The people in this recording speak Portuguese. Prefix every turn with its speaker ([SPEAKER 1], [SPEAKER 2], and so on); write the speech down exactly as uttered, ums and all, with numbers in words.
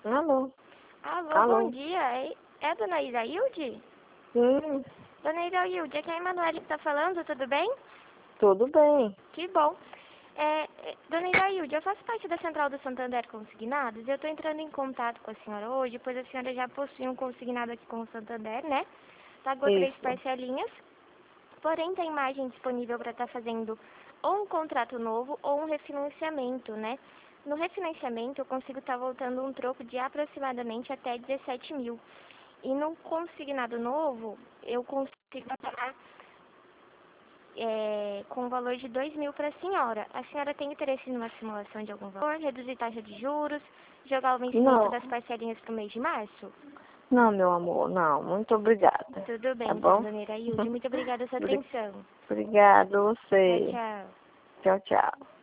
[SPEAKER 1] Alô?
[SPEAKER 2] Alô,
[SPEAKER 1] Alô?
[SPEAKER 2] bom dia. É, é a dona Isailde?
[SPEAKER 1] Sim,
[SPEAKER 2] Dona Isailde, aqui é a Emanuele que tá falando, tudo bem?
[SPEAKER 1] tudo bem.
[SPEAKER 2] Que bom. É, é, dona Isailde, eu faço parte da Central do Santander Consignados e eu tô entrando em contato com a senhora hoje, pois a senhora já possui um consignado aqui com o Santander, né? Pagou três
[SPEAKER 1] Isso.
[SPEAKER 2] parcelinhas, porém tem margem disponível para estar fazendo ou um contrato novo ou um refinanciamento, né? No refinanciamento eu consigo estar voltando um troco de aproximadamente até dezessete mil. E no consignado novo, eu consigo pagar é, com um valor de dois mil para a senhora. A senhora tem interesse numa simulação de algum valor, reduzir taxa de juros, jogar o vencimento
[SPEAKER 1] Não,
[SPEAKER 2] das parcelinhas para o mês de março?
[SPEAKER 1] não, meu amor, não. Muito obrigada.
[SPEAKER 2] Tudo
[SPEAKER 1] Tá
[SPEAKER 2] bem, então,
[SPEAKER 1] bom?
[SPEAKER 2] dona Irailde. Muito obrigada pela sua
[SPEAKER 1] Obri-
[SPEAKER 2] atenção.
[SPEAKER 1] Obrigado,
[SPEAKER 2] Tchau,
[SPEAKER 1] você.
[SPEAKER 2] tchau.
[SPEAKER 1] Tchau, tchau.